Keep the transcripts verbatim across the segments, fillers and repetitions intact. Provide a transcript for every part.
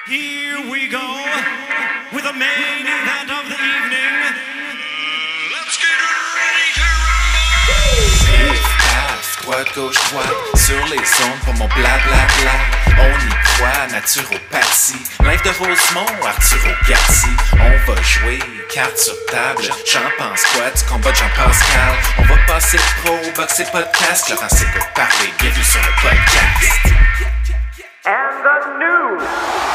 Here we go with the main event of the evening. Let's get ready to rumble! Pif, paf, droite, gauche, droite, sur les ondes pour mon blablabla. On y croit, naturopathie. Live de Rosemont, Arturo Gatti. On va jouer, carte sur table. J'en pense quoi du combat de Jean-Pascal? On va passer pro, boxer podcast. Laurent s'écoute parler, bienvenue sur le podcast. And the news!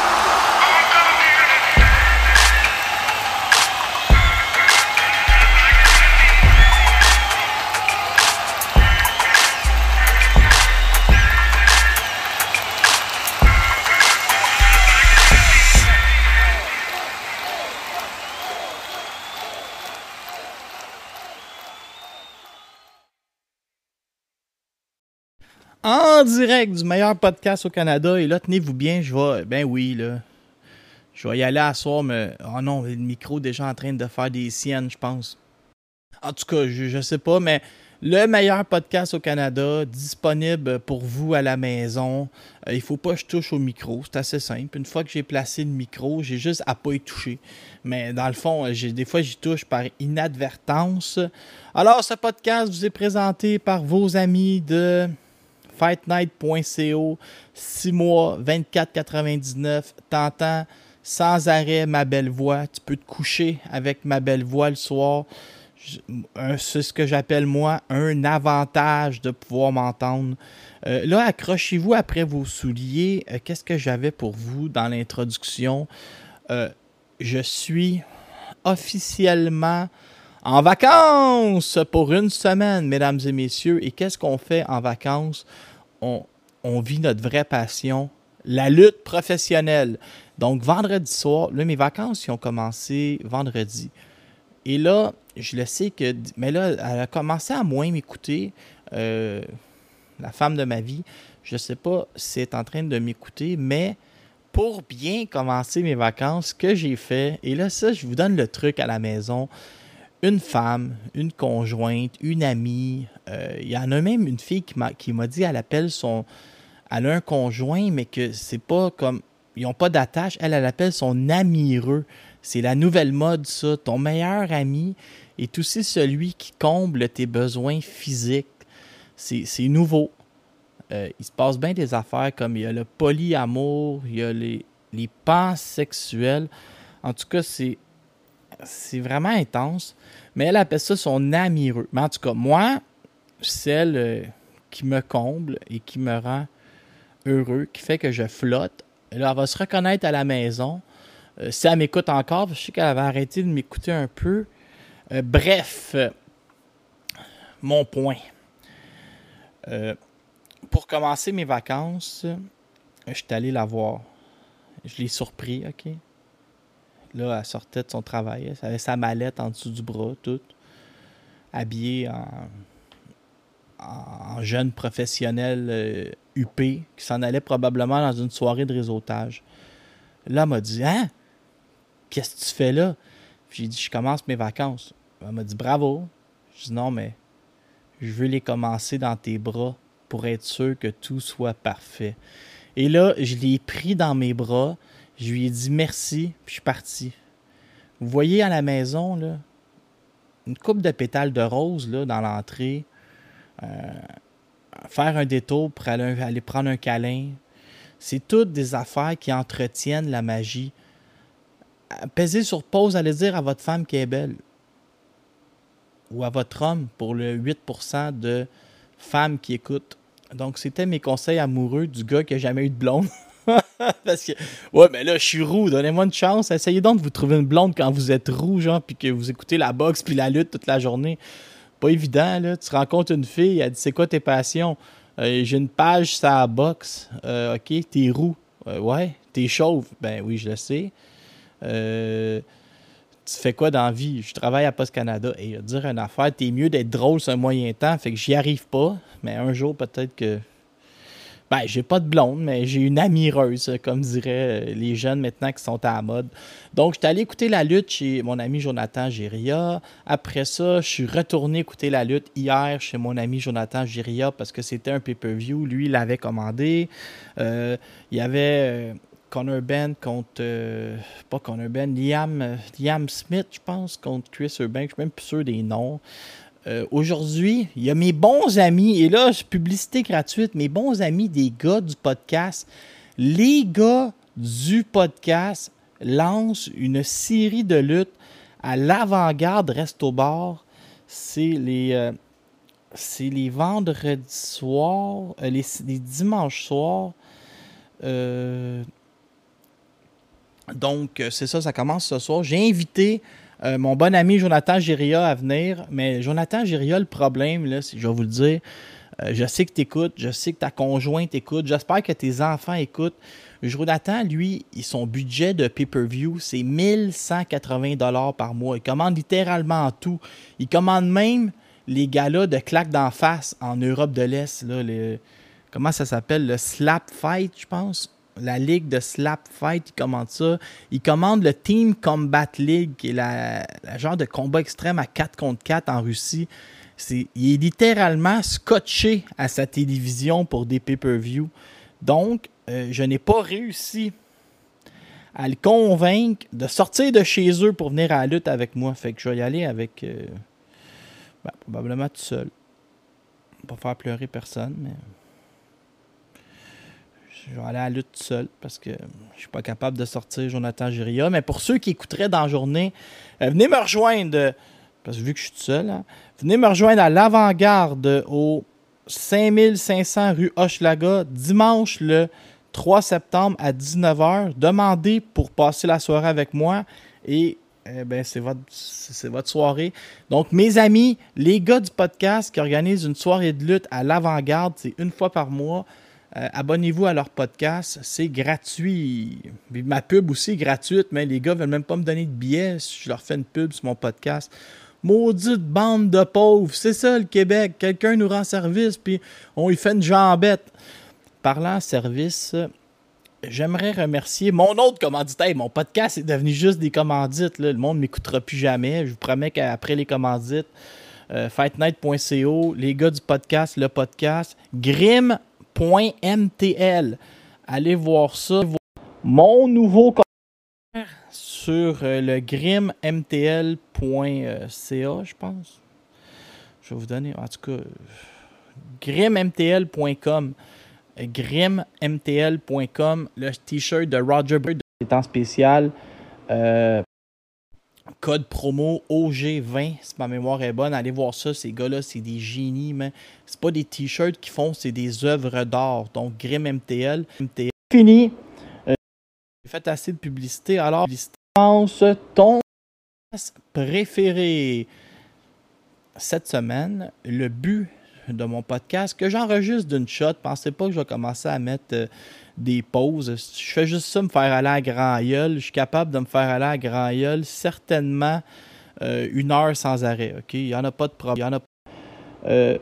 En direct du meilleur podcast au Canada. Et là, tenez-vous bien, je vais... Ben oui, là. Je vais y aller à soir, mais... Oh non, le micro est déjà en train de faire des siennes, je pense. En tout cas, je, je sais pas, mais... Le meilleur podcast au Canada, disponible pour vous à la maison. Euh, il faut pas que je touche au micro, c'est assez simple. Une fois que j'ai placé le micro, j'ai juste à pas y toucher. Mais dans le fond, j'ai, des fois, j'y touche par inadvertance. Alors, ce podcast vous est présenté par vos amis de... fight night point co, six mois, vingt-quatre quatre-vingt-dix-neuf, t'entends sans arrêt ma belle voix, tu peux te coucher avec ma belle voix le soir, c'est ce que j'appelle moi un avantage de pouvoir m'entendre. Euh, là, accrochez-vous après vos souliers, euh, qu'est-ce que j'avais pour vous dans l'introduction? Euh, je suis officiellement en vacances pour une semaine, mesdames et messieurs. Et qu'est-ce qu'on fait en vacances? On, on vit notre vraie passion, la lutte professionnelle. Donc, vendredi soir, là, mes vacances ils ont commencé vendredi. Et là, je le sais que... Mais là, elle a commencé à moins m'écouter. Euh, la femme de ma vie, je ne sais pas si elle est en train de m'écouter, mais pour bien commencer mes vacances, ce que j'ai fait, et là, ça, je vous donne le truc à la maison. Une femme, une conjointe, une amie. Euh, il y en a même une fille qui m'a, qui m'a dit qu'elle appelle son... Elle a un conjoint, mais que c'est pas comme... Ils n'ont pas d'attache. Elle, elle appelle son amireux. C'est la nouvelle mode, ça. Ton meilleur ami est aussi celui qui comble tes besoins physiques. C'est, c'est nouveau. Euh, il se passe bien des affaires comme il y a le polyamour, il y a les, les pansexuels. En tout cas, c'est... C'est vraiment intense. Mais elle appelle ça son amireux. Mais en tout cas, moi, celle euh, qui me comble et qui me rend heureux, qui fait que je flotte, là, elle va se reconnaître à la maison. Euh, si elle m'écoute encore, je sais qu'elle avait arrêté de m'écouter un peu. Euh, bref, euh, mon point. Euh, pour commencer mes vacances, je suis allé la voir. Je l'ai surpris, OK? Là, elle sortait de son travail. Elle avait sa mallette en dessous du bras, toute. Habillée en, en jeune professionnel euh, huppé, qui s'en allait probablement dans une soirée de réseautage. Là, elle m'a dit « Hein? Qu'est-ce que tu fais là? » J'ai dit « Je commence mes vacances. » Elle m'a dit « Bravo. » Je dis « Non, mais je veux les commencer dans tes bras pour être sûr que tout soit parfait. » Et là, je l'ai pris dans mes bras. Je lui ai dit merci, puis je suis parti. Vous voyez à la maison, là, une coupe de pétales de rose là, dans l'entrée, euh, faire un détour pour aller, aller prendre un câlin. C'est toutes des affaires qui entretiennent la magie. Pesez sur pause, allez dire à votre femme qu'elle est belle. Ou à votre homme pour le huit pour cent de femmes qui écoutent. Donc, c'était mes conseils amoureux du gars qui n'a jamais eu de blonde. Parce que, ouais, mais là, je suis roux, donnez-moi une chance. Essayez donc de vous trouver une blonde quand vous êtes roux, genre, puis que vous écoutez la boxe puis la lutte toute la journée. Pas évident, là. Tu rencontres une fille, elle dit, c'est quoi tes passions? Euh, j'ai une page sur la boxe. Euh, ok, t'es roux. Euh, ouais, t'es chauve. Ben oui, je le sais. Euh, tu fais quoi dans la vie? Je travaille à Post Canada. Et à dire une affaire, t'es mieux d'être drôle sur un moyen temps, fait que j'y arrive pas. Mais un jour, peut-être que... Ben, j'ai pas de blonde, mais j'ai une amireuse, comme diraient les jeunes maintenant qui sont à la mode. Donc, j'étais allé écouter la lutte chez mon ami Jonathan Giria. Après ça, je suis retourné écouter la lutte hier chez mon ami Jonathan Giria parce que c'était un pay-per-view. Lui, il l'avait commandé. Euh, il y avait... Euh, Conor Benn contre... Euh, pas Conor Benn, Liam, euh, Liam Smith, je pense, contre Chris Eubank. Je suis même plus sûr des noms. Euh, aujourd'hui, il y a mes bons amis, et là, publicité gratuite, mes bons amis des gars du podcast. Les gars du podcast lancent une série de luttes à l'Avant-Garde Resto Bar. C'est les, euh, c'est les vendredis soirs, euh, les, les dimanches soirs. Euh, donc, c'est ça, ça commence ce soir. J'ai invité euh, mon bon ami Jonathan Giria à venir. Mais Jonathan Giria, le problème, là, je vais vous le dire, euh, je sais que tu écoutes, je sais que ta conjointe écoute, j'espère que tes enfants écoutent. Jonathan, lui, son budget de pay-per-view, c'est mille cent quatre-vingts dollars par mois. Il commande littéralement tout. Il commande même les galas de claques d'en face en Europe de l'Est. Là, le, comment ça s'appelle? Le Slap Fight, je pense. La ligue de Slap Fight, il commande ça. Il commande le Team Combat League, qui est la, la genre de combat extrême à quatre contre quatre en Russie. C'est, il est littéralement scotché à sa télévision pour des pay-per-view. Donc, euh, je n'ai pas réussi à le convaincre de sortir de chez eux pour venir à la lutte avec moi. Fait que je vais y aller avec... Euh, ben, probablement tout seul. Pas faire pleurer personne, mais... Je vais aller à la lutte tout seul parce que je suis pas capable de sortir Jonathan Giria. Mais pour ceux qui écouteraient dans la journée, euh, venez me rejoindre, euh, parce que vu que je suis tout seul, hein, venez me rejoindre à l'Avant-Garde au cinq mille cinq cents rue Hochelaga, dimanche le trois septembre à dix-neuf heures. Demandez pour passer la soirée avec moi et eh ben, c'est votre, c'est votre soirée. Donc, mes amis, les gars du podcast qui organisent une soirée de lutte à l'Avant-Garde, c'est une fois par mois. Euh, abonnez-vous à leur podcast, c'est gratuit. Puis ma pub aussi est gratuite, mais les gars ne veulent même pas me donner de billets si je leur fais une pub sur mon podcast. Maudite bande de pauvres, c'est ça le Québec. Quelqu'un nous rend service, puis on lui fait une jambette. Parlant service, j'aimerais remercier mon autre commanditaire. Mon podcast est devenu juste des commandites. Là. Le monde ne m'écoutera plus jamais. Je vous promets qu'après les commandites, euh, fight night point co, les gars du podcast, le podcast, Grim point M T L. Allez voir ça. Mon nouveau commentaire sur euh, le grim m t l point c a, je pense. Je vais vous donner, en tout cas, euh, grim m t l point com. Euh, grim m t l point com. Le t-shirt de Roger Bird est en spécial. Euh, Code promo O G vingt, si ma mémoire est bonne. Allez voir ça, ces gars-là, c'est des génies, mais c'est pas des t-shirts qu'ils font, c'est des œuvres d'art. Donc, Grim M T L. M T L. Fini. Euh, j'ai fait assez de publicité. Alors, pense ton préféré. Cette semaine, le but de mon podcast, que j'enregistre d'une shot, pensez pas que je vais commencer à mettre euh, des pauses. Je fais juste ça, me faire aller à grand gueule. Je suis capable de me faire aller à grand gueule certainement euh, une heure sans arrêt. OK? Il n'y en a pas de problème. Il y en a pas. Euh,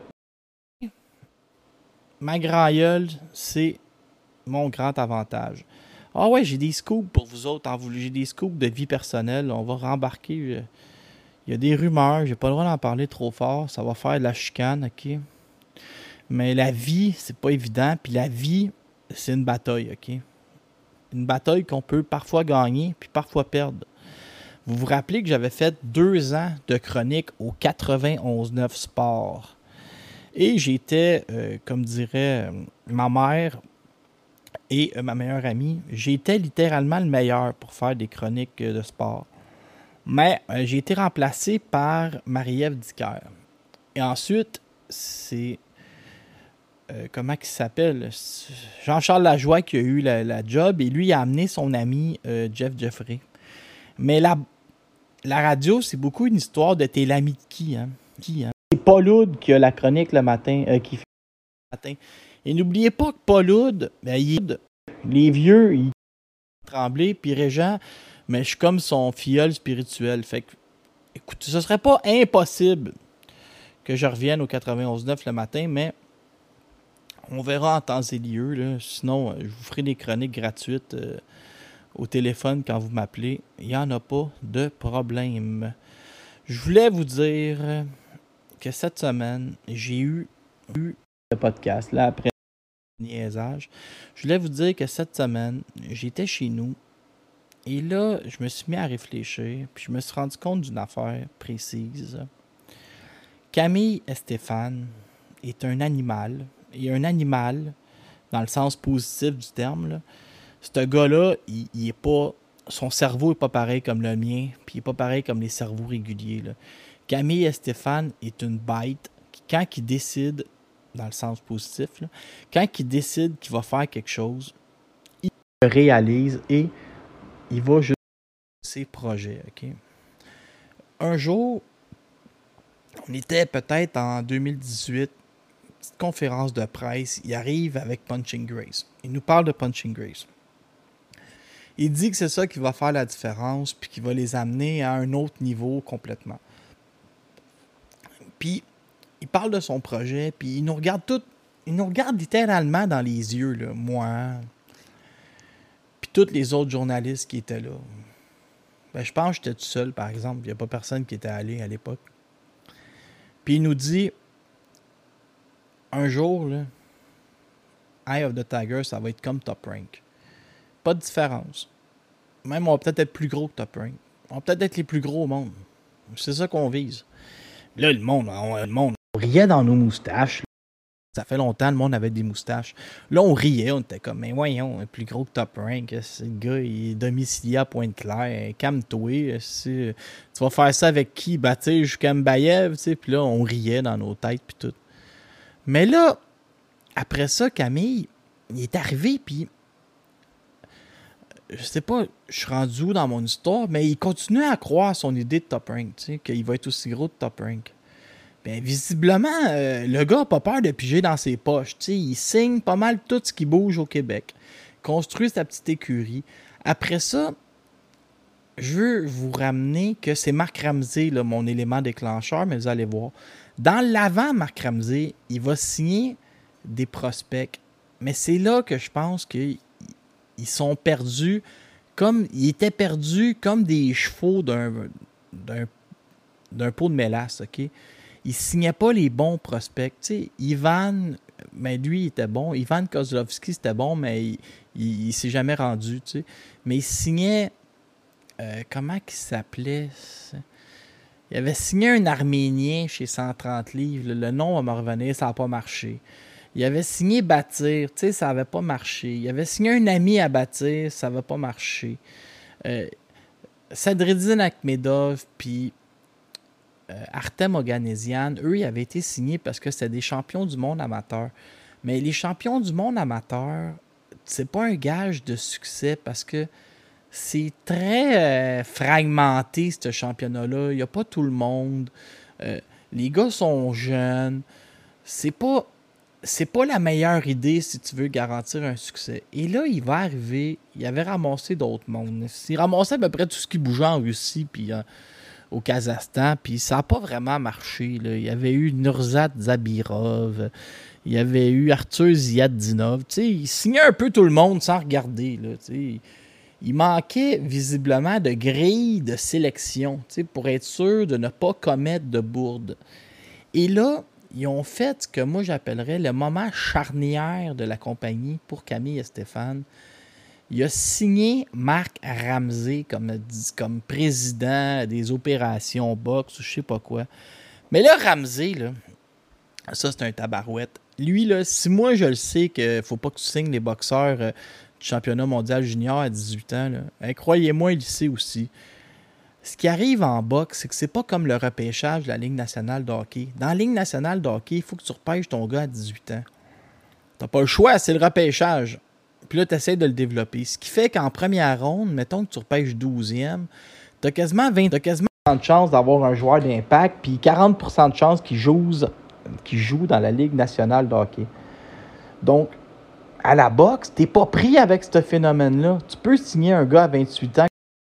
ma grand gueule, c'est mon grand avantage. Ah ouais, j'ai des scoops pour vous autres. J'ai des scoops de vie personnelle. On va rembarquer. Il y a des rumeurs. J'ai pas le droit d'en parler trop fort. Ça va faire de la chicane, OK? Mais la vie, c'est pas évident. Puis la vie, c'est une bataille, OK? Une bataille qu'on peut parfois gagner puis parfois perdre. Vous vous rappelez que j'avais fait deux ans de chronique au quatre-vingt-onze neuf Sport. Et j'étais, euh, comme dirait euh, ma mère et euh, ma meilleure amie, j'étais littéralement le meilleur pour faire des chroniques euh, de sport. Mais euh, j'ai été remplacé par Marie-Ève Dicker. Et ensuite, c'est... Euh, comment il s'appelle? Jean-Charles Lajoie qui a eu la, la job et lui il a amené son ami euh, Jeff Jeffrey. Mais la, la radio, c'est beaucoup une histoire de t'es l'ami de qui, hein? Qui, hein? C'est Paul Oud qui a la chronique le matin, euh, qui fait le matin. Et n'oubliez pas que Paul Oud, ben, il, les vieux, ils tremblaient, puis Régent, mais je suis comme son filleul spirituel. Fait que, écoute, ce serait pas impossible que je revienne au quatre-vingt-onze neuf le matin, mais on verra en temps et lieu. Là. Sinon, je vous ferai des chroniques gratuites euh, au téléphone quand vous m'appelez. Il n'y en a pas de problème. Je voulais vous dire que cette semaine, j'ai eu, eu le podcast. Là, après niaisage. Je voulais vous dire que cette semaine, j'étais chez nous et là, je me suis mis à réfléchir puis je me suis rendu compte d'une affaire précise. Camille Estéphane est un animal et un animal dans le sens positif du terme, là. Ce gars-là, il, il est pas... Son cerveau est pas pareil comme le mien, puis il est pas pareil comme les cerveaux réguliers, là. Camille Estéphane est une bête qui, quand il décide, dans le sens positif, là, quand il décide qu'il va faire quelque chose, il le réalise et il va juste ses projets, ok? Un jour, on était peut-être en deux mille dix-huit, petite conférence de presse, il arrive avec Punching Grace. Il nous parle de Punching Grace. Il dit que c'est ça qui va faire la différence, puis qui va les amener à un autre niveau complètement. Puis, il parle de son projet, puis il nous regarde tout, il nous regarde littéralement dans les yeux, là, moi, puis tous les autres journalistes qui étaient là. Ben, je pense que j'étais tout seul, par exemple. Il n'y a pas personne qui était allé à l'époque. Puis il nous dit, un jour, là, Eye of the Tiger, ça va être comme Top Rank. Pas de différence. Même, on va peut-être être plus gros que Top Rank. On va peut-être être les plus gros au monde. C'est ça qu'on vise. Là, le monde, on, le monde, on riait dans nos moustaches. Là. Ça fait longtemps, le monde avait des moustaches. Là, on riait, on était comme, mais voyons, on est plus gros que Top Rank. C'est le gars, il est domicilié à Pointe-Claire. Calme-toi. Tu vas faire ça avec qui? Ben, tu sais, jusqu'à Mbayev, tu sais. Puis là, on riait dans nos têtes, puis tout. Mais là, après ça, Camille, il est arrivé, puis je sais pas, je suis rendu où dans mon histoire, mais il continue à croire à son idée de Top Rank, tu sais, qu'il va être aussi gros de Top Rank. Bien, visiblement, euh, le gars n'a pas peur de piger dans ses poches, tu sais, il signe pas mal tout ce qui bouge au Québec, construit sa petite écurie. Après ça, je veux vous ramener que c'est Marc Ramsey, là, mon élément déclencheur, mais vous allez voir. Dans l'avant, Marc Ramsey, il va signer des prospects, mais c'est là que je pense que ils sont perdus comme ils étaient perdus comme des chevaux d'un, d'un, d'un pot de mélasse, ok? Ils signaient pas les bons prospects. Tu sais, Ivan, mais lui, il était bon. Ivan Kozlovski, c'était bon, mais il, il, il s'est jamais rendu, tu sais. Mais il signait... Euh, comment il s'appelait? Il avait signé un Arménien chez cent trente livres. Le, le nom va me revenir, ça n'a pas marché. Il avait signé Bâtir, tu sais, ça n'avait pas marché. Il avait signé un ami à Bâtir, ça n'avait pas marché. Euh, Sadreddine Akhmedov, puis euh, Artem Oganesian, eux, ils avaient été signés parce que c'était des champions du monde amateur. Mais les champions du monde amateur, c'est pas un gage de succès parce que c'est très euh, fragmenté, ce championnat-là. Il n'y a pas tout le monde. Euh, les gars sont jeunes. C'est pas... C'est pas la meilleure idée si tu veux garantir un succès. Et là, il va arriver, il avait ramassé d'autres mondes. Il ramassait à peu près tout ce qui bougeait en Russie puis euh, au Kazakhstan, puis ça n'a pas vraiment marché. Là. Il y avait eu Nurzat Zabirov, il y avait eu Arthur Ziadinov. Tu sais, il signait un peu tout le monde sans regarder. Là, tu sais. Il manquait visiblement de grille de sélection, tu sais, pour être sûr de ne pas commettre de bourde. Et là, ils ont fait ce que moi j'appellerais le moment charnière de la compagnie pour Camille Estéphane. Il a signé Marc Ramsey comme, comme président des opérations boxe ou je sais pas quoi. Mais là, Ramsey, là, ça c'est un tabarouette. Lui, là, si moi je le sais qu'il faut pas que tu signes les boxeurs euh, du championnat mondial junior à dix-huit ans, là, hein, croyez-moi, il le sait aussi. Ce qui arrive en boxe, c'est que c'est pas comme le repêchage de la Ligue nationale de hockey. Dans la Ligue nationale de hockey, il faut que tu repêches ton gars à dix-huit ans. T'as pas le choix, c'est le repêchage. Puis là, tu essaies de le développer. Ce qui fait qu'en première ronde, mettons que tu repêches douzième, t'as quasiment vingt, t'as quasiment de chances d'avoir un joueur d'impact, puis quarante pour cent de chances qu'il joue, qu'il joue dans la Ligue nationale de hockey. Donc, à la boxe, t'es pas pris avec ce phénomène-là. Tu peux signer un gars à vingt-huit ans.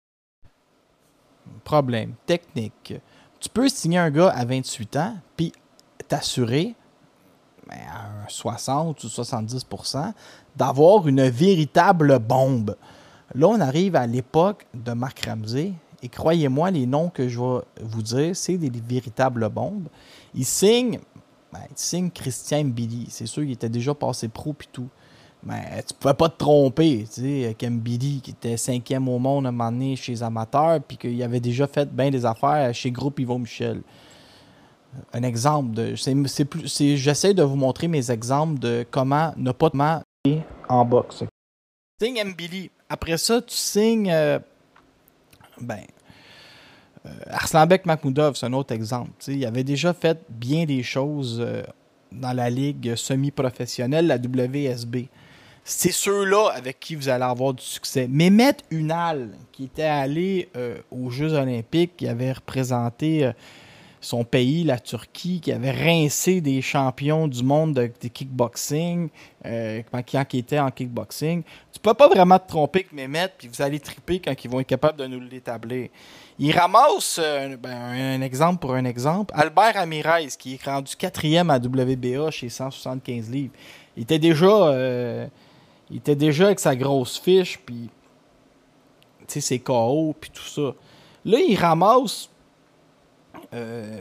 Problème technique. Tu peux signer un gars à vingt-huit ans puis t'assurer ben, à soixante ou soixante-dix pour cent d'avoir une véritable bombe. Là, on arrive à l'époque de Marc Ramsey et croyez-moi, les noms que je vais vous dire, c'est des véritables bombes. Il signe Ben, tu signes Christian Mbili. C'est sûr qu'il était déjà passé pro puis tout. Mais tu pouvais pas te tromper, tu sais, avec Mbili qui était cinquième au monde à un moment donné chez les amateurs puis qu'il avait déjà fait bien des affaires chez Groupe Yvon Michel. Un exemple de. C'est, c'est plus, c'est, j'essaie de vous montrer mes exemples de comment ne pas te en boxe. Tu signes Mbili. Après ça, tu signes. Euh, ben. Euh, Arslanbek Makhmoudov, c'est un autre exemple. Tu sais, il avait déjà fait bien des choses euh, dans la ligue semi-professionnelle, la W S B. C'est ceux-là avec qui vous allez avoir du succès. Mehmet Ünal, qui était allé euh, aux Jeux olympiques, qui avait représenté euh, son pays, la Turquie, qui avait rincé des champions du monde de, de kickboxing, euh, quand il était en kickboxing. Tu peux pas vraiment te tromper avec Mehmet, puis vous allez triper quand ils vont être capables de nous l'établir. Il ramasse, euh, ben, un exemple pour un exemple, Albert Ramirez, qui est rendu quatrième à W B A chez cent soixante-quinze livres. Il était déjà... Euh, Il était déjà avec sa grosse fiche, puis ses K O, puis tout ça. Là, il ramasse euh,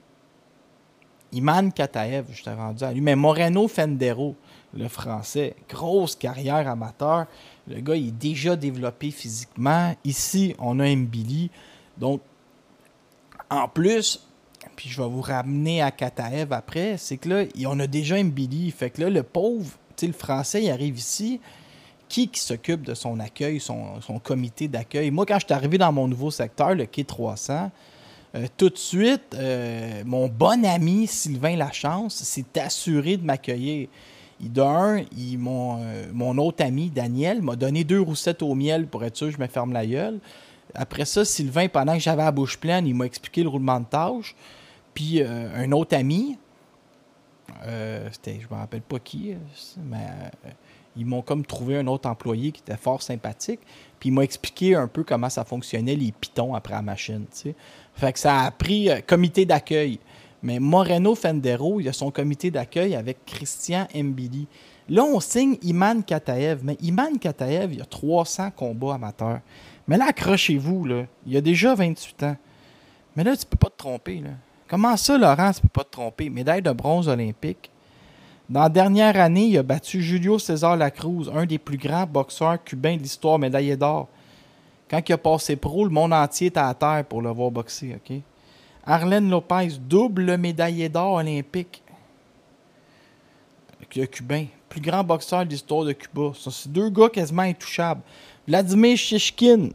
Iman Kataev, je t'ai rendu à lui, mais Moreno Fendero, le français, grosse carrière amateur. Le gars, il est déjà développé physiquement. Ici, on a Mbili. Donc, en plus, puis je vais vous ramener à Kataev après, c'est que là, on a déjà Mbili. Fait que là, le pauvre... Tu sais, le français, il arrive ici. Qui qui s'occupe de son accueil, son, son comité d'accueil? Moi, quand je suis arrivé dans mon nouveau secteur, le quai trois cents, euh, tout de suite, euh, mon bon ami Sylvain Lachance s'est assuré de m'accueillir. Il, d'un, il, mon, euh, mon autre ami, Daniel, m'a donné deux roussettes au miel pour être sûr que je me ferme la gueule. Après ça, Sylvain, pendant que j'avais la bouche pleine, il m'a expliqué le roulement de tâche. Puis euh, un autre ami... Euh, c'était, je me rappelle pas qui, mais euh, ils m'ont comme trouvé un autre employé qui était fort sympathique. Puis il m'a expliqué un peu comment ça fonctionnait, les pitons après la machine. T'sais. Fait que ça a pris euh, comité d'accueil. Mais Moreno Fendero, il a son comité d'accueil avec Christian Mbili. Là, on signe Iman Kataev. Mais Iman Kataev, il a trois cents combats amateurs. Mais là, accrochez-vous, là, il a déjà vingt-huit ans. Mais là, tu peux pas te tromper, là. Comment ça, Laurent, tu ne peux pas te tromper? Médaille de bronze olympique. Dans la dernière année, il a battu Julio César Lacruz, un des plus grands boxeurs cubains de l'histoire, médaillé d'or. Quand il a passé pro, le monde entier était à terre pour le voir boxer. Okay? Arlen Lopez, double médaillé d'or olympique. Le cubain, plus grand boxeur de l'histoire de Cuba. Ça, c'est deux gars quasiment intouchables. Vladimir Shishkin.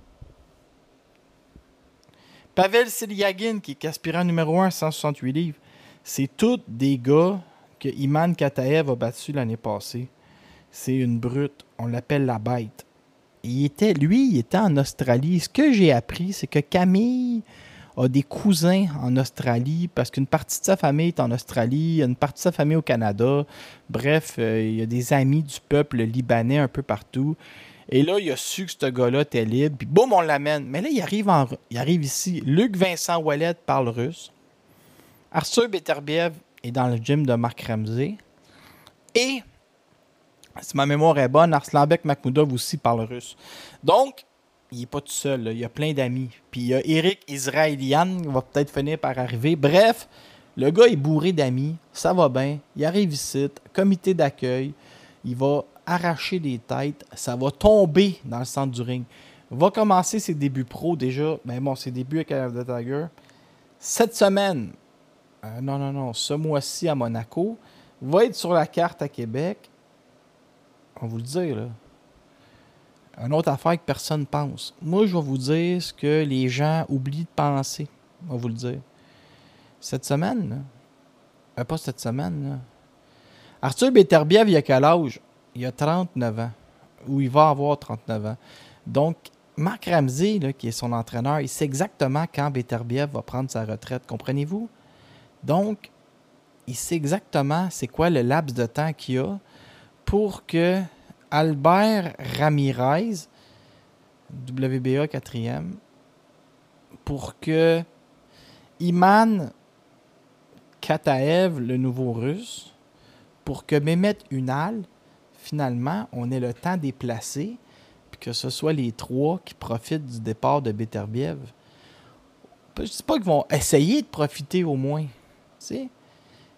Pavel Selyagin, qui est aspirant numéro un à cent soixante-huit livres. C'est tous des gars que Iman Kataev a battu l'année passée. C'est une brute. On l'appelle la bête. Il était, lui, il était en Australie. Ce que j'ai appris, c'est que Camille a des cousins en Australie parce qu'une partie de sa famille est en Australie, une partie de sa famille au Canada. Bref, euh, il y a des amis du peuple libanais un peu partout. Et là, il a su que ce gars-là était libre. Puis boum, on l'amène. Mais là, il arrive, en, il arrive ici. Luc Vincent Ouellet parle russe. Arthur Beterbiev est dans le gym de Marc Ramsey. Et, si ma mémoire est bonne, Arslanbek Makhmoudov aussi parle russe. Donc, il n'est pas tout seul. Là. Il y a plein d'amis. Puis il y a Eric Israelian qui va peut-être finir par arriver. Bref, le gars est bourré d'amis. Ça va bien. Il arrive ici. Comité d'accueil. Il va arracher des têtes, ça va tomber dans le centre du ring. Va commencer ses débuts pro déjà, mais bon, ses débuts avec Eye of the Tiger. Cette semaine, euh, non, non, non, ce mois-ci à Monaco, va être sur la carte à Québec. On va vous le dire, là. Une autre affaire que personne ne pense. Moi, je vais vous dire ce que les gens oublient de penser. On va vous le dire. Cette semaine, là, euh, pas cette semaine, là. Arthur Beterbiev, il a quel âge? Il a trente-neuf ans, ou il va avoir trente-neuf ans. Donc, Marc Ramsey, là, qui est son entraîneur, il sait exactement quand Beterbiev va prendre sa retraite. Comprenez-vous? Donc, il sait exactement c'est quoi le laps de temps qu'il y a pour que Albert Ramirez, W B A quatrième, pour que Iman Kataev, le nouveau russe, pour que Mehmet Ünal, finalement, on ait le temps de les placer, puis que ce soit les trois qui profitent du départ de Beterbiev. Je ne dis pas qu'ils vont essayer de profiter au moins. Tu sais.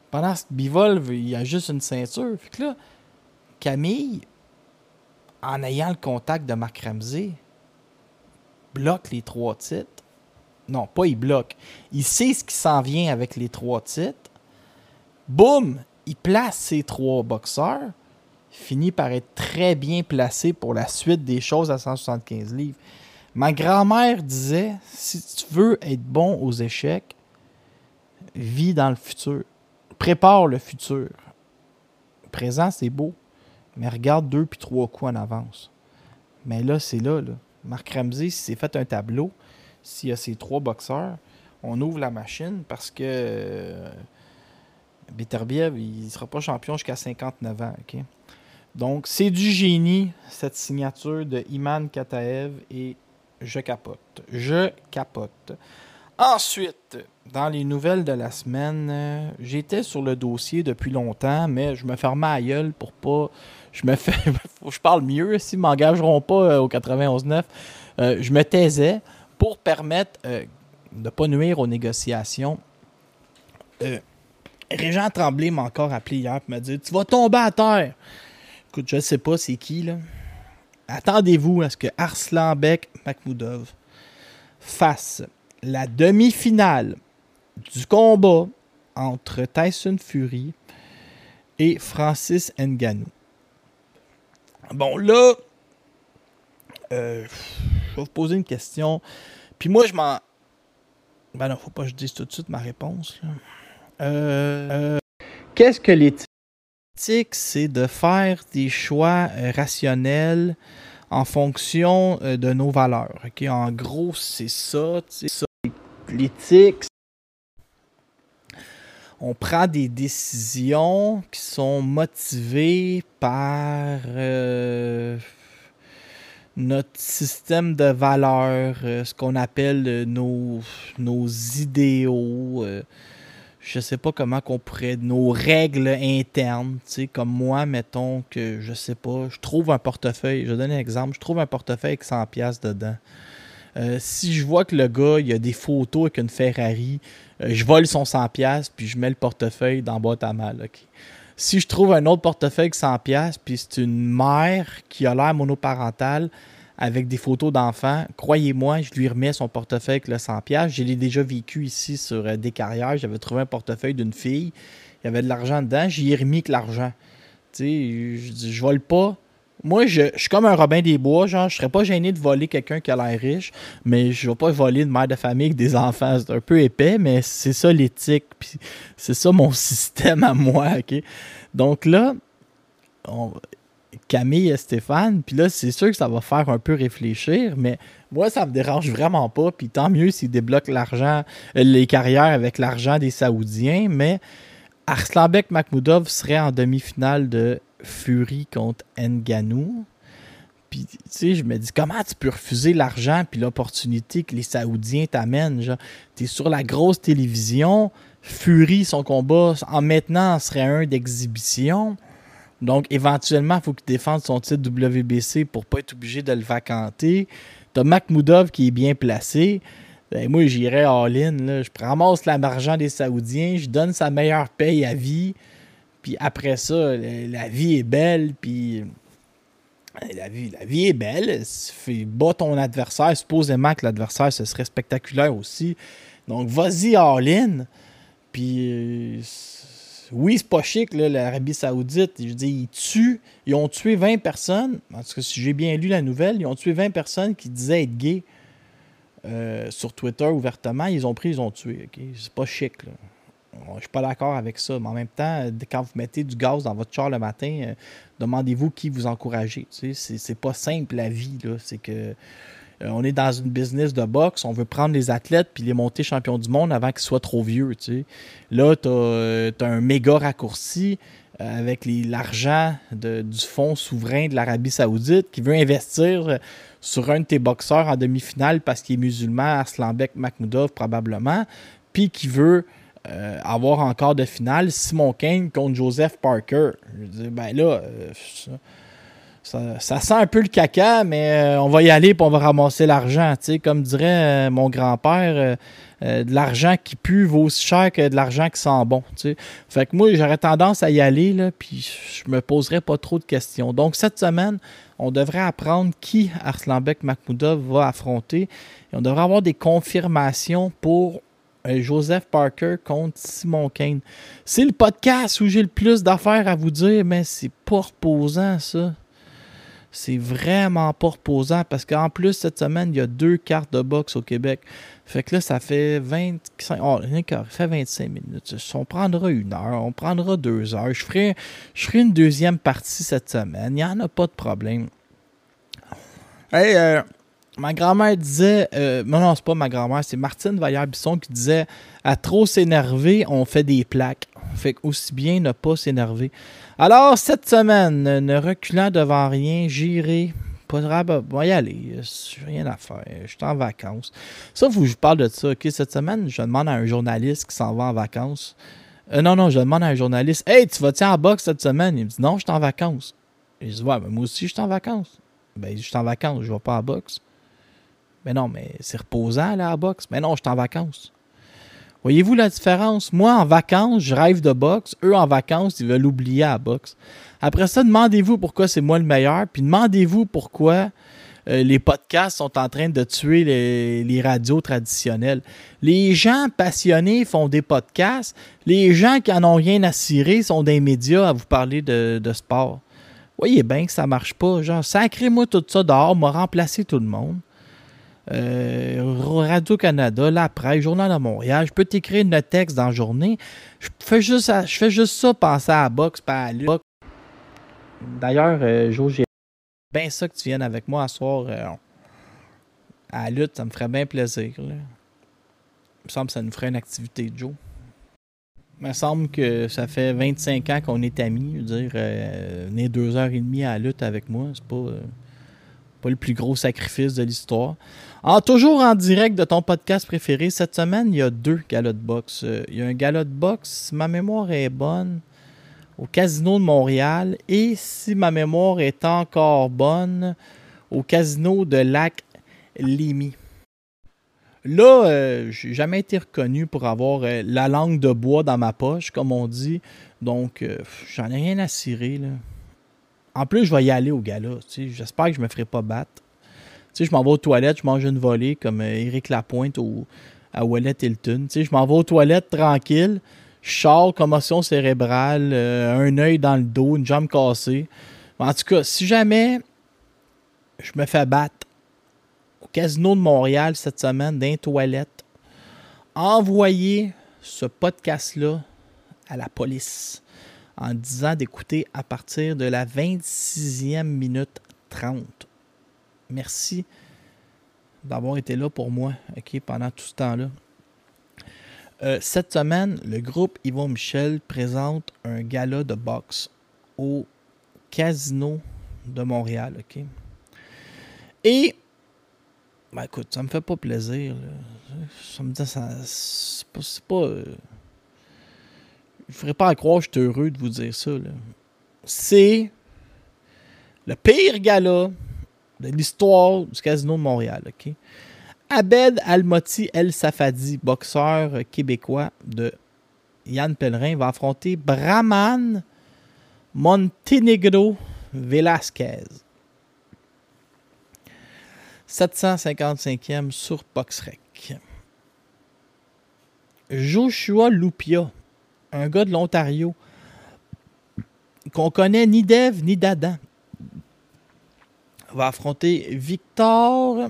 Pendant ce Bivol, il y a juste une ceinture. Fait que là, Camille, en ayant le contact de Marc Ramsey, bloque les trois titres. Non, pas il bloque. Il sait ce qui s'en vient avec les trois titres. Boum! Il place ses trois boxeurs. Finit par être très bien placé pour la suite des choses à cent soixante-quinze livres. Ma grand-mère disait, si tu veux être bon aux échecs, vis dans le futur. Prépare le futur. Le présent, c'est beau, mais regarde deux puis trois coups en avance. Mais là, c'est là, là. Marc Ramsey, s'il s'est fait un tableau, s'il y a ses trois boxeurs, on ouvre la machine parce que euh, Beterbiev, il ne sera pas champion jusqu'à cinquante-neuf ans. Okay? Donc, c'est du génie, cette signature de Iman Kataev, et je capote. Je capote. Ensuite, dans les nouvelles de la semaine, euh, j'étais sur le dossier depuis longtemps, mais je me fermais à gueule pour pas... Je me fais... Faut que je parle mieux, s'ils ne m'engageront pas euh, au quatre-vingt-onze neuf. Euh, je me taisais pour permettre euh, de ne pas nuire aux négociations. Euh, Régent Tremblay m'a encore appelé hier et m'a dit « Tu vas tomber à terre! » Écoute, je ne sais pas c'est qui, là. Attendez-vous à ce que Arslanbek Makhmoudov fasse la demi-finale du combat entre Tyson Fury et Francis Ngannou. Bon, là, euh, je vais vous poser une question. Puis moi, je m'en... Ben non, faut pas que je dise tout de suite ma réponse. Là. Euh, euh, qu'est-ce que l'éthique? L'éthique, c'est de faire des choix euh, rationnels en fonction euh, de nos valeurs. Okay? En gros, c'est ça. ça. L'éthique, on prend des décisions qui sont motivées par euh, notre système de valeurs, euh, ce qu'on appelle euh, nos, nos idéaux, euh, je sais pas comment qu'on pourrait, nos règles internes, tu sais, comme moi, mettons que, je sais pas, je trouve un portefeuille, je donne un exemple, je trouve un portefeuille avec cent piastres dedans. Euh, si je vois que le gars, il a des photos avec une Ferrari, euh, je vole son cent piastres puis je mets le portefeuille dans la boîte à mal. Okay? Si je trouve un autre portefeuille avec cent piastres puis c'est une mère qui a l'air monoparentale avec des photos d'enfants, croyez-moi, je lui remets son portefeuille avec le cent piastres. Je l'ai déjà vécu ici sur euh, des carrières. J'avais trouvé un portefeuille d'une fille. Il y avait de l'argent dedans. J'y ai remis que l'argent. Tu sais, je dis, je vole pas. Moi, je, je suis comme un Robin des Bois, genre, je serais pas gêné de voler quelqu'un qui a l'air riche, mais je vais pas voler une mère de famille avec des enfants. C'est un peu épais, mais c'est ça l'éthique, puis c'est ça mon système à moi, OK? Donc là, on, Camille et Stéphane, puis là, c'est sûr que ça va faire un peu réfléchir, mais moi, ça me dérange vraiment pas, puis tant mieux s'ils débloquent l'argent, les carrières avec l'argent des Saoudiens, mais Arslanbek Makhmoudov serait en demi-finale de Fury contre Ngannou. Puis, tu sais, je me dis, comment tu peux refuser l'argent puis l'opportunité que les Saoudiens t'amènent? Genre, t'es sur la grosse télévision, Fury, son combat, en maintenant, serait un d'exhibition. Donc, éventuellement, il faut qu'il défende son titre W B C pour pas être obligé de le vacanter. T'as Makhmoudov qui est bien placé. Ben, moi, j'irais all-in. Là. Je ramasse l'argent des Saoudiens, je donne sa meilleure paye à vie. Puis après ça, la vie est belle, puis la vie, la vie est belle. Fais, bats ton adversaire, supposément que l'adversaire, ce serait spectaculaire aussi. Donc, vas-y all-in. Puis, euh, oui, c'est pas chic, là, l'Arabie Saoudite. Je dis, ils tuent, ils ont tué vingt personnes. En tout cas, si j'ai bien lu la nouvelle, ils ont tué vingt personnes qui disaient être gays euh, sur Twitter ouvertement. Ils ont pris, ils ont tué. Okay? C'est pas chic, là. Je suis pas d'accord avec ça, mais en même temps, quand vous mettez du gaz dans votre char le matin, euh, demandez-vous qui vous encouragez. Tu sais, c'est, c'est pas simple la vie, là. C'est que euh, on est dans une business de boxe, on veut prendre les athlètes puis les monter champions du monde avant qu'ils soient trop vieux. Tu sais. Là, tu as euh, un méga raccourci euh, avec les, l'argent de, du fonds souverain de l'Arabie Saoudite qui veut investir euh, sur un de tes boxeurs en demi-finale parce qu'il est musulman, Arslanbek Makhmoudov probablement, puis qui veut Euh, avoir encore de finale Simon Kane contre Joseph Parker. Je dis, ben là, euh, ça, Ça, ça sent un peu le caca, mais euh, on va y aller et on va ramasser l'argent. Tu sais, comme dirait euh, mon grand-père, euh, euh, de l'argent qui pue vaut aussi cher que de l'argent qui sent bon. Tu sais. Fait que moi, j'aurais tendance à y aller, là, puis je me poserais pas trop de questions. Donc, cette semaine, on devrait apprendre qui Arslanbek Makhmoudov va affronter. Et on devrait avoir des confirmations pour euh, Joseph Parker contre Simon Kane. C'est le podcast où j'ai le plus d'affaires à vous dire, mais c'est pas reposant, ça. C'est vraiment pas reposant parce qu'en plus, cette semaine, il y a deux cartes de boxe au Québec. Fait que là, ça fait vingt-cinq... Oh, ça fait vingt-cinq minutes. On prendra une heure, on prendra deux heures. Je ferai, je ferai une deuxième partie cette semaine. Il n'y en a pas de problème. Hey, euh, ma grand-mère disait... Euh, non, non, c'est pas ma grand-mère, c'est Martine Vallière-Bisson qui disait « À trop s'énerver, on fait des plaques. » Fait qu'aussi bien ne pas s'énerver. Alors, cette semaine, ne reculant devant rien, j'irai. Pas de bon, y aller. J'ai rien à faire. Je suis en vacances. Ça, faut que je vous parle de ça. OK, cette semaine, je demande à un journaliste qui s'en va en vacances. Euh, non, non, je demande à un journaliste. Hey, tu vas-tu en boxe cette semaine? Il me dit non, je suis en vacances. Et je dis ouais, mais moi aussi, je suis en vacances. Ben, je suis en vacances, je vais pas en boxe. Mais non, mais c'est reposant, là, à la boxe. Mais non, je suis en vacances. Voyez-vous la différence? Moi, en vacances, je rêve de boxe. Eux, en vacances, ils veulent oublier la boxe. Après ça, demandez-vous pourquoi c'est moi le meilleur. Puis demandez-vous pourquoi euh, les podcasts sont en train de tuer les, les radios traditionnelles. Les gens passionnés font des podcasts. Les gens qui n'en ont rien à cirer sont des médias à vous parler de, de sport. Voyez bien que ça marche pas. Genre, sacrez-moi tout ça dehors, m'a remplacé tout le monde. Euh, Radio-Canada, La Presse, Journal de Montréal, je peux t'écrire une texte dans la journée. Je fais juste, à, je fais juste ça, penser à la boxe, pas à la lutte. D'ailleurs, euh, Jo, j'ai bien ça que tu viennes avec moi à soir euh, à la lutte, ça me ferait bien plaisir. Là. Il me semble que ça nous ferait une activité, Joe. Il me semble que ça fait vingt-cinq ans qu'on est amis. Je veux dire, euh, venir deux heures et demie à la lutte avec moi, c'est pas... Euh, pas le plus gros sacrifice de l'histoire. En, toujours en direct de ton podcast préféré, cette semaine, il y a deux galas de boxe. Euh, il y a un gala de boxe, si ma mémoire est bonne, au Casino de Montréal. Et si ma mémoire est encore bonne, au Casino de Lac-Lémy. Là, euh, j'ai jamais été reconnu pour avoir euh, la langue de bois dans ma poche, comme on dit. Donc, euh, j'en ai rien à cirer, là. En plus, je vais y aller au gala. J'espère que je me ferai pas battre. T'sais, je m'en vais aux toilettes, je mange une volée comme euh, Éric Lapointe au, à Wallet Hilton. T'sais, je m'en vais aux toilettes tranquille. Je sors, commotion cérébrale, euh, un œil dans le dos, une jambe cassée. En tout cas, si jamais je me fais battre au Casino de Montréal cette semaine, dans les toilettes, envoyez ce podcast-là à la police. En disant d'écouter à partir de la vingt-sixième minute trente. Merci d'avoir été là pour moi, okay, pendant tout ce temps-là. Euh, cette semaine, le groupe Yvon Michel présente un gala de boxe au Casino de Montréal. Okay? Et, ben écoute, ça me fait pas plaisir. Là. Ça me dit, ça, c'est pas... C'est pas euh, je ne ferais pas à croire que je suis heureux de vous dire ça. Là. C'est le pire gala de l'histoire du Casino de Montréal. Okay? Abed Almoti El Safadi, boxeur québécois de Yann Pellerin, va affronter Brahman Montenegro Velasquez. sept cent cinquante-cinquième sur BoxRec. Joshua Lupia, un gars de l'Ontario, qu'on connaît ni d'Ève ni d'Adam, va affronter Victor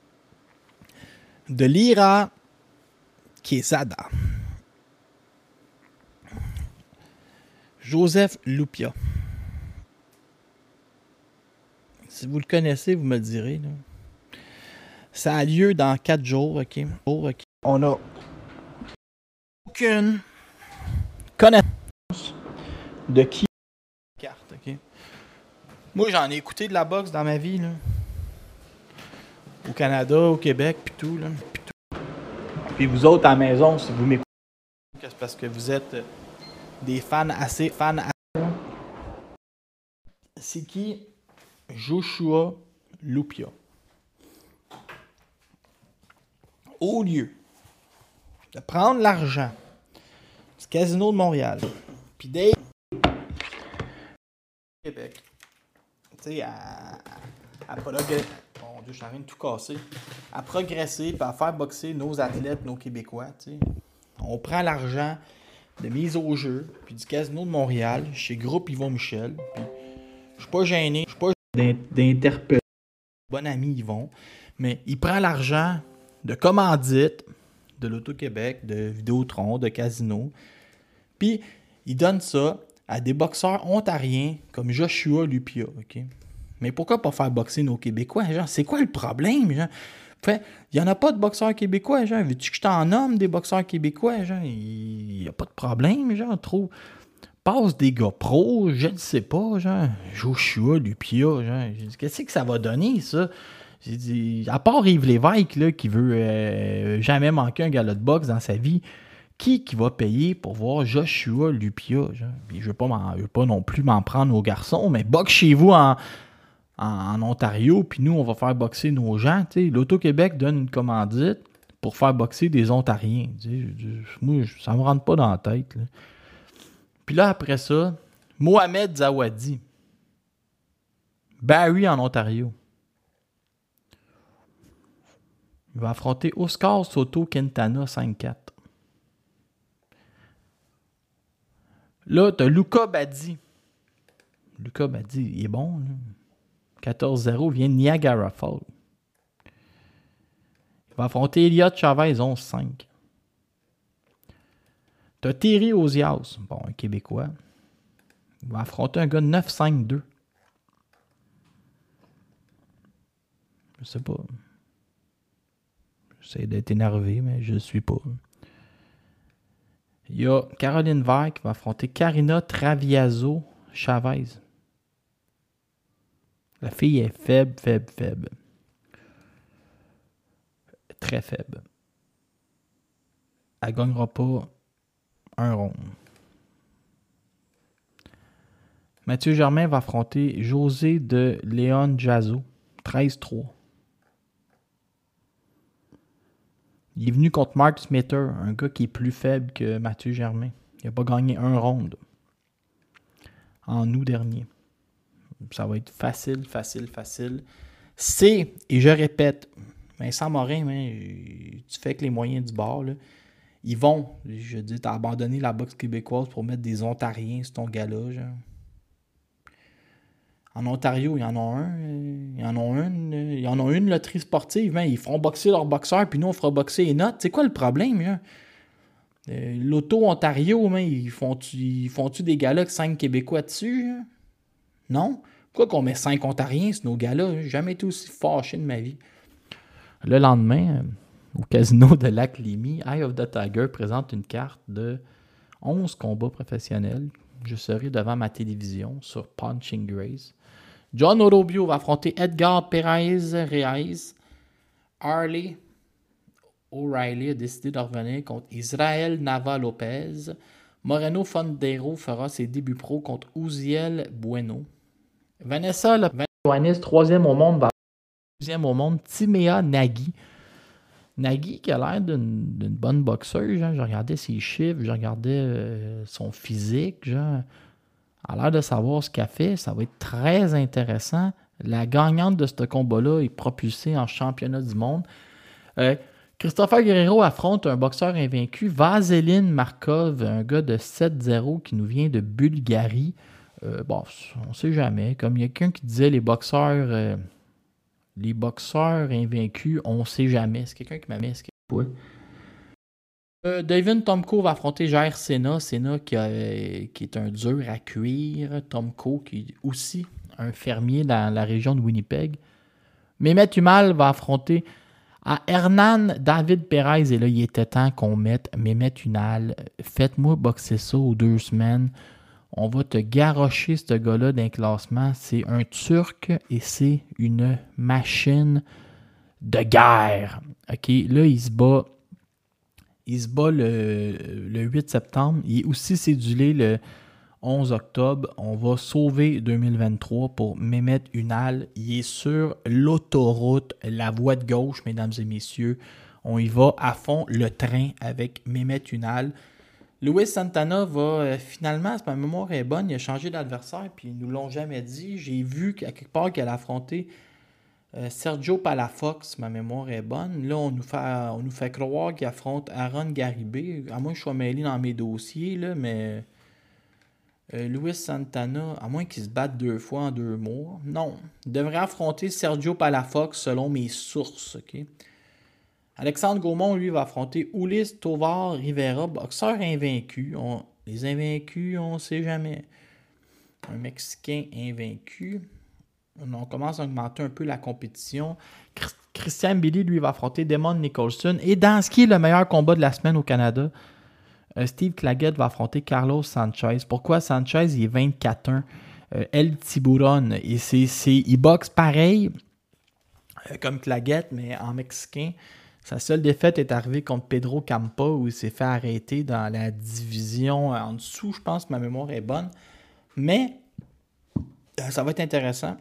de Lira Quesada. Joseph Lupia. Si vous le connaissez, vous me le direz. Là. Ça a lieu dans quatre jours. Okay? Okay. On a aucune connaissance de qui carte. Okay? Moi, j'en ai écouté de la boxe dans ma vie. Là. Au Canada, au Québec, puis tout, là. Puis tout. Puis vous autres à la maison, si vous m'écoutez, c'est parce que vous êtes des fans assez fans. À... C'est qui Joshua Lupia. Au lieu de prendre l'argent du Casino de Montréal, puis d'aller au Québec, tu sais, à, à, à progresser, mon Dieu, je suis en train de tout casser, à progresser, puis à faire boxer nos athlètes, nos Québécois, tu sais. On prend l'argent de mise au jeu, puis du Casino de Montréal, chez Groupe Yvon Michel, puis je suis pas gêné, je suis pas gêné d'interpeller bon ami Yvon, mais il prend l'argent de commandite de l'Auto-Québec, de Vidéotron, de Casino, puis il donne ça à des boxeurs ontariens comme Joshua Lupia, ok? Mais pourquoi pas faire boxer nos Québécois, genre? C'est quoi le problème, genre? Fait, il n'y en a pas de boxeurs québécois, genre. Veux-tu que je t'en nomme des boxeurs québécois, genre? Il n'y a pas de problème, genre. Trop. Passe des gars pros, je ne sais pas, genre. Joshua Lupia, genre. Qu'est-ce que ça va donner, ça? J'ai dit, à part Yves Lévesque, là, qui veut euh, jamais manquer un galop de boxe dans sa vie, qui qui va payer pour voir Joshua Lupia, genre? Puis je veux pas, je veux pas non plus m'en prendre aux garçons, mais boxe chez vous en. En, en Ontario, puis nous, on va faire boxer nos gens. L'Auto-Québec donne une commandite pour faire boxer des Ontariens. T'sais. Moi, ça me rentre pas dans la tête. Là. Puis là, après ça, Mohamed Zawadi. Barrie en Ontario. Il va affronter Oscar Soto Quintana cinq quatre. Là, t'as Luca Badi. Luca Badi, il est bon, là. quatorze zéro vient de Niagara Falls. Il va affronter Elliot Chavez onze cinq. T'as Thierry Ozias, bon, un Québécois. Il va affronter un gars de neuf cinq deux. Je sais pas. J'essaie d'être énervé, mais je ne suis pas. Il y a Caroline Vert qui va affronter Karina Traviaso Chavez. La fille est faible, faible, faible. Très faible. Elle ne gagnera pas un round. Mathieu Germain va affronter José de Léon Jazo, treize trois. Il est venu contre Mark Smither, un gars qui est plus faible que Mathieu Germain. Il n'a pas gagné un round en août dernier. Ça va être facile, facile, facile. C'est, et je répète, Vincent Morin, hein, tu fais que les moyens du bord, là, ils vont, je dis, t'as abandonné la boxe québécoise pour mettre des Ontariens sur ton gala, genre. En Ontario, il y en a un, il y en a une, il y en a une loterie sportive, hein, ils feront boxer leurs boxeurs, puis nous, on fera boxer les notes. C'est quoi le problème, genre? Euh, L'Auto-Ontario, hein, ils font-tu ils font-tu des galas avec cinq Québécois dessus, genre? Non? Pourquoi qu'on met cinq Ontariens sur nos gars-là? J'ai jamais été aussi fâché de ma vie. Le lendemain, au casino de Lac-Lémy, Eye of the Tiger présente une carte de onze combats professionnels. Je serai devant ma télévision sur Punching Grace. John Orobio va affronter Edgar Perez-Reyes. Harley O'Reilly a décidé de revenir contre Israel Nava-Lopez. Moreno Fondero fera ses débuts pro contre Uziel Bueno. Vanessa Johannes, troisième au monde, va deuxième au monde, Timea Nagy. Nagy qui a l'air d'une, d'une bonne boxeuse. Genre, je regardais ses chiffres, je regardais euh, son physique. Genre, elle a l'air de savoir ce qu'elle fait. Ça va être très intéressant. La gagnante de ce combat-là est propulsée en championnat du monde. Euh, Christopher Guerrero affronte un boxeur invaincu, Vaseline Markov, un gars de sept zéro qui nous vient de Bulgarie. Euh, bon, on ne sait jamais. Comme il y a quelqu'un qui disait, les boxeurs euh, les boxeurs invaincus, on ne sait jamais. C'est quelqu'un qui m'a mis. Ouais. Euh, David Tomko va affronter Jair Sena. Sena qui, a, qui est un dur à cuire. Tomko qui est aussi un fermier dans la région de Winnipeg. Mehmet Humal va affronter à Hernan David Perez. Et là, il était temps qu'on mette Mehmet Humal. Faites-moi boxer ça aux deux semaines. On va te garrocher ce gars-là d'un classement. C'est un Turc et c'est une machine de guerre. OK, là, il se bat. Il se bat le, le huit septembre. Il est aussi cédulé le onze octobre. On va sauver deux mille vingt-trois pour Mehmet Ünal. Il est sur l'autoroute, la voie de gauche, mesdames et messieurs. On y va à fond, le train avec Mehmet Ünal. Luis Santana va euh, finalement, si ma mémoire est bonne, il a changé d'adversaire, puis ils ne nous l'ont jamais dit. J'ai vu qu'à quelque part qu'elle a affronté euh, Sergio Palafox, si ma mémoire est bonne. Là, on nous fait, on nous fait croire qu'il affronte Aaron Garibay. À moins que je sois mêlé dans mes dossiers, là, mais euh, Luis Santana, à moins qu'il se batte deux fois en deux mois, non. Il devrait affronter Sergio Palafox selon mes sources, ok? Alexandre Gaumont, lui, va affronter Ulis Tovar Rivera, boxeur invaincu. On, les invaincus, on ne sait jamais. Un Mexicain invaincu. On commence à augmenter un peu la compétition. Christian Billy, lui, va affronter Damon Nicholson. Et dans ce qui est le meilleur combat de la semaine au Canada, euh, Steve Claggett va affronter Carlos Sanchez. Pourquoi Sanchez, il est vingt-quatre ans? Euh, El Tiburon. Et c'est, c'est, il boxe pareil euh, comme Claggett, mais en mexicain. Sa seule défaite est arrivée contre Pedro Campa où il s'est fait arrêter dans la division en dessous, je pense que ma mémoire est bonne. Mais euh, ça va être intéressant.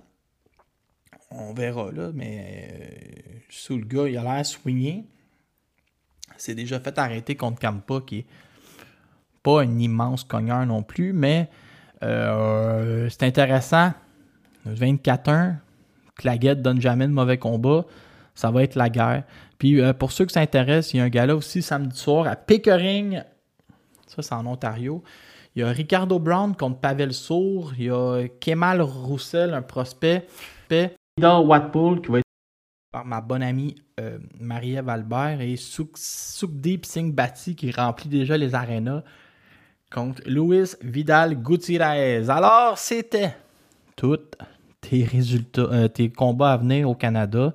On verra là, mais euh, sous le gars, il a l'air swingé. Il s'est déjà fait arrêter contre Campa qui est pas un immense cogneur non plus, mais euh, c'est intéressant. vingt-quatre ans, Claggett donne jamais de mauvais combat. Ça va être la guerre. Puis euh, pour ceux qui s'intéressent, il y a un gala aussi samedi soir à Pickering. Ça, c'est en Ontario. Il y a Ricardo Brown contre Pavel Sour. Il y a Kemal Roussel, un prospect. Ida Watpool qui va être par ma bonne amie euh, Marie-Ève Albert. Et Suk- Sukdeep Singh Bhatti qui remplit déjà les arénas contre Luis Vidal Gutiérrez. Alors, c'était tous tes résultats, euh, tes combats à venir au Canada.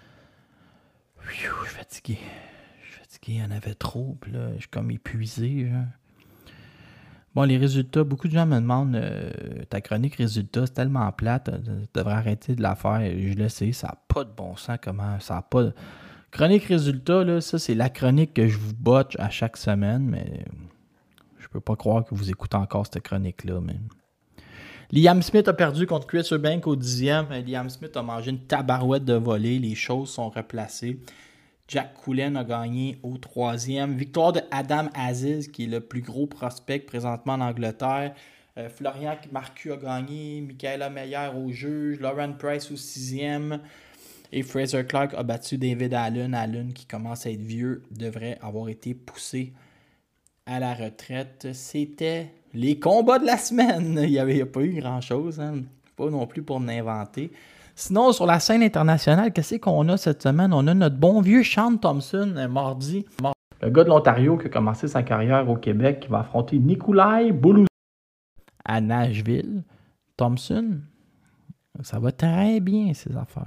Je suis fatigué. Je suis fatigué. Il y en avait trop. Puis là, je suis comme épuisé. Genre. Bon, les résultats, beaucoup de gens me demandent euh, ta chronique résultats, c'est tellement plate. Tu devrais arrêter de la faire. Je le sais, ça n'a pas de bon sens. Comment ça n'a pas de... Chronique résultats, là, ça, c'est la chronique que je vous botche à chaque semaine. Mais je peux pas croire que vous écoutez encore cette chronique-là. Mais... Liam Smith a perdu contre Chris Eubank au dixième. Liam Smith a mangé une tabarouette de volée. Les choses sont replacées. Jack Cullen a gagné au troisième. Victoire de Adam Aziz, qui est le plus gros prospect présentement en Angleterre. Euh, Florian Marcu a gagné. Michaela Meyer au juge. Lauren Price au sixième. Et Fraser Clark a battu David Allen. Allen, qui commence à être vieux, devrait avoir été poussé à la retraite. C'était les combats de la semaine. Il n'y avait pas eu grand-chose. Hein? Pas non plus pour m'inventer. Sinon, sur la scène internationale, qu'est-ce qu'on a cette semaine? On a notre bon vieux Sean Thompson, mardi. Le gars de l'Ontario qui a commencé sa carrière au Québec, qui va affronter Nikolai Boulouz à Nashville. Thompson, ça va très bien, ces affaires.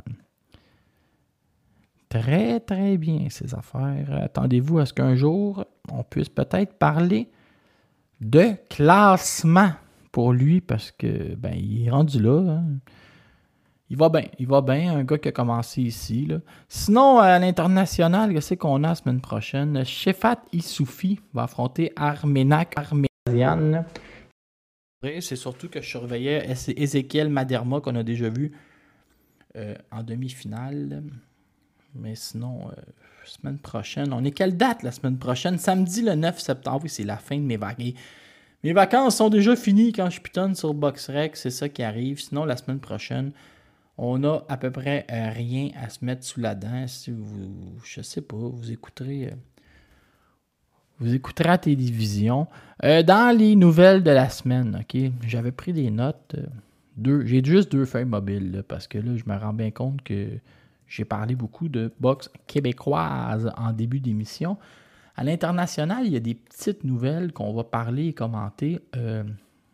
Très, très bien, ces affaires. Attendez-vous à ce qu'un jour, on puisse peut-être parler de classement pour lui, parce que ben il est rendu là. Hein. Il va bien, il va bien. Un gars qui a commencé ici. Là. Sinon, à l'international, qu'est-ce qu'on a la semaine prochaine? Shefat Issoufi va affronter Armenak Armézian. C'est surtout que je surveillais Ezekiel Maderma, qu'on a déjà vu euh, en demi-finale. Mais sinon, euh, semaine prochaine, on est quelle date la semaine prochaine? Samedi le neuf septembre, oui, c'est la fin de mes vacances. Mes vacances sont déjà finies quand je pitonne sur BoxRec, c'est ça qui arrive. Sinon, la semaine prochaine, on a à peu près euh, rien à se mettre sous la dent. Si vous, je sais pas, vous écouterez, euh, vous écouterez à la télévision. Euh, dans les nouvelles de la semaine, ok, j'avais pris des notes. Euh, deux, j'ai juste deux feuilles mobiles là, parce que là, je me rends bien compte que j'ai parlé beaucoup de boxe québécoise en début d'émission. À l'international, il y a des petites nouvelles qu'on va parler et commenter. Euh...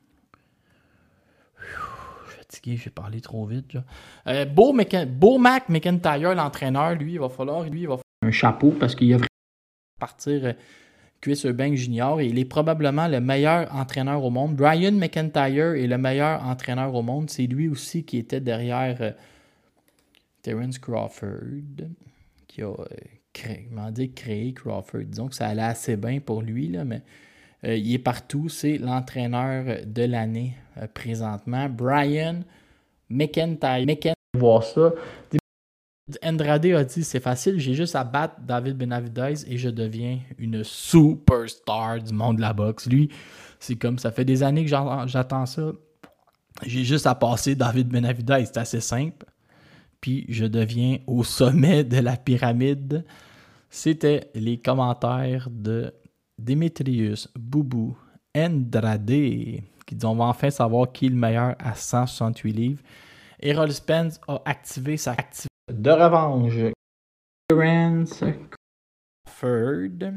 Je suis fatigué, j'ai parlé trop vite. Euh, Beau, McK... Beau Mac McIntyre, l'entraîneur, lui, il va falloir lui, il va faire un chapeau parce qu'il a vraiment partir euh, Chris Eubank Junior Et il est probablement le meilleur entraîneur au monde. Brian McIntyre est le meilleur entraîneur au monde. C'est lui aussi qui était derrière... Euh, Terence Crawford, qui a euh, créé, comment dire, créé Crawford. Disons que ça allait assez bien pour lui, là, mais Euh, il est partout. C'est l'entraîneur de l'année euh, présentement. Brian McIntyre. McIntyre. Voir ça. Andrade a dit, c'est facile, j'ai juste à battre David Benavidez et je deviens une superstar du monde de la boxe. Lui, c'est comme, ça fait des années que j'attends ça. J'ai juste à passer David Benavidez, c'est assez simple. Puis je deviens au sommet de la pyramide. C'était les commentaires de Demetrius Boubou Andrade qui disent, on va enfin savoir qui est le meilleur à cent soixante-huit livres. Errol Spence a activé sa activité de revanche. Clarence Crawford.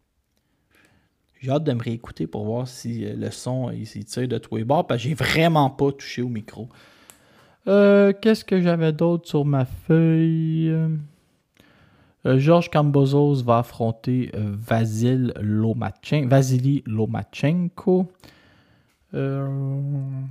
J'ai hâte de me réécouter pour voir si le son il, il tire de tous les bords, parce que j'ai vraiment pas touché au micro. Euh, qu'est-ce que j'avais d'autre sur ma feuille? Euh, Georges Kambosos va affronter euh, Vasil Lomachenko. Vasily Lomachenko. Euh...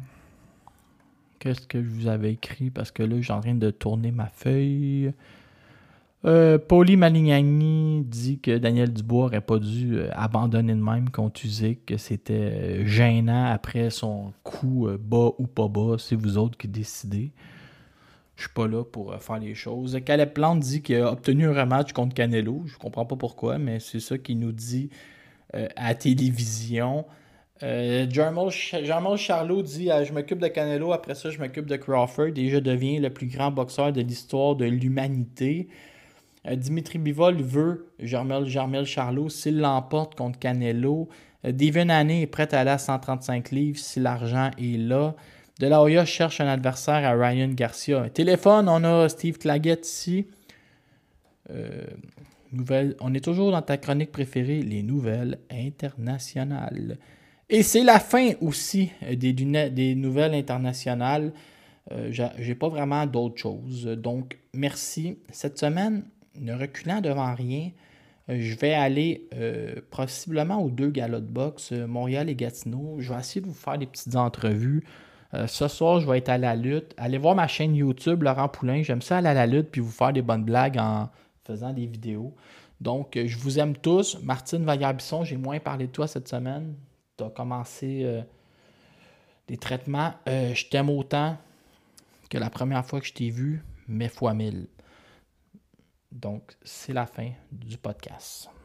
Qu'est-ce que je vous avais écrit? Parce que là, je suis en train de tourner ma feuille. Euh, Pauli Malignani dit que Daniel Dubois n'aurait pas dû euh, abandonner de même contre Usyk, que c'était euh, gênant après son coup euh, bas ou pas bas. C'est vous autres qui décidez. Je suis pas là pour euh, faire les choses. Caleb Plante dit qu'il a obtenu un rematch contre Canelo. Je comprends pas pourquoi, mais c'est ça qu'il nous dit euh, à la télévision. Euh, Jermel Charlot dit euh, je m'occupe de Canelo, après ça je m'occupe de Crawford et je deviens le plus grand boxeur de l'histoire de l'humanité. euh, Dimitri Bivol veut Jermel, Jermel Charlot s'il l'emporte contre Canelo. euh, Devin Haney est prêt à aller à cent trente-cinq livres si l'argent est là. De la Hoya cherche un adversaire à Ryan Garcia. Téléphone, on a Steve Claggett ici. Euh, nouvelle, on est toujours dans ta chronique préférée, les nouvelles internationales. Et c'est la fin aussi des, des nouvelles internationales. Euh, j'ai pas vraiment d'autres choses. Donc, merci. Cette semaine, ne reculant devant rien, euh, je vais aller euh, possiblement aux deux galas de boxe, euh, Montréal et Gatineau. Je vais essayer de vous faire des petites entrevues. Euh, ce soir, je vais être à la lutte. Allez voir ma chaîne YouTube, Laurent Poulain. J'aime ça aller à la lutte puis vous faire des bonnes blagues en faisant des vidéos. Donc, euh, je vous aime tous. Martine Vaillard-Bisson, j'ai moins parlé de toi cette semaine. Tu as commencé euh, des traitements. Euh, je t'aime autant que la première fois que je t'ai vu, mais fois mille. Donc, c'est la fin du podcast.